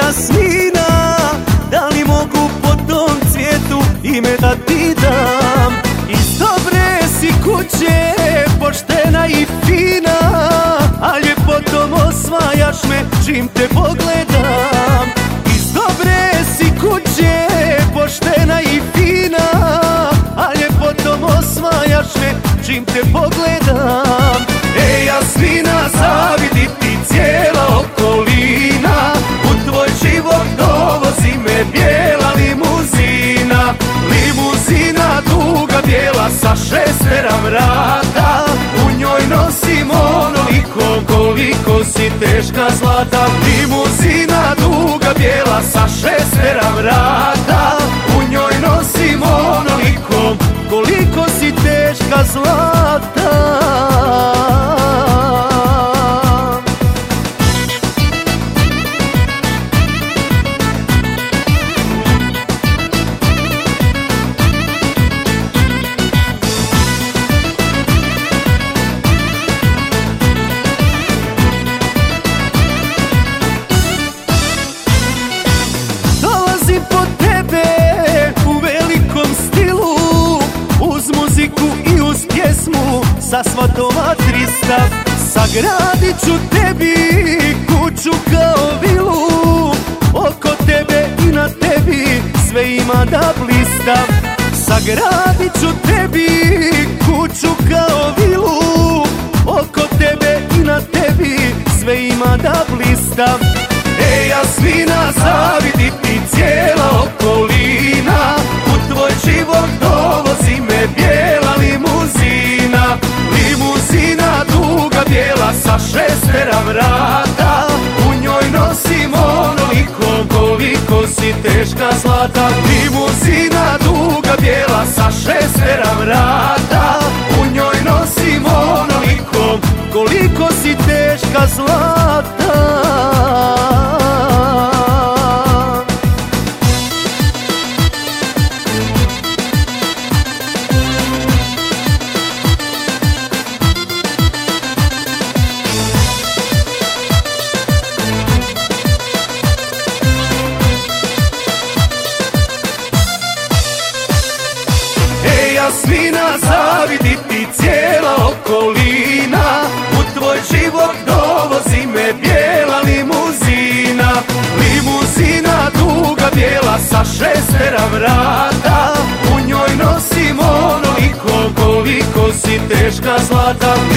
Jasmina, da li mogu po tom cvijetu ime da ti dam? Iz dobre si kuće, poštena i fina, a ljepotom osvajaš me čim te pogledam. Iz dobre si kuće, poštena i fina, a ljepotom osvajaš me čim te pogledam. Ej Jasmina, zavidi ti cijela okolina, u tvoj život dovozi me bijela limuzina. Limuzina duga bijela sa 6 vrata, u njoj nosim onoliko koliko si teška zlata. Limuzina duga bijela sa 6 vrata, u njoj nosim onoliko koliko si teška zlata. Po tebe u velikom stilu, uz muziku i uz pjesmu sa svatova 300. Sagradit ću tebi kuću kao vilu, oko tebe i na tebi sve ima da blista. Sagradit ću tebi kuću kao vilu, oko tebe i na tebi sve ima da blista. Ej Jasmina, zavidi ti cijela okolina, u tvoj život dovozi me bijela limuzina. Limuzina duga bijela sa 6 vrata, u njoj nosim onoliko koliko si teška zlata. Limuzina duga bijela sa 6 vrata, u njoj nosim onoliko koliko si teška zlata. Jasmina, zavidi ti cijela okolina, u tvoj život dovozi me bijela limuzina. Limuzina duga bijela sa 6 vrata, u njoj nosim onoliko koliko si teška zlata.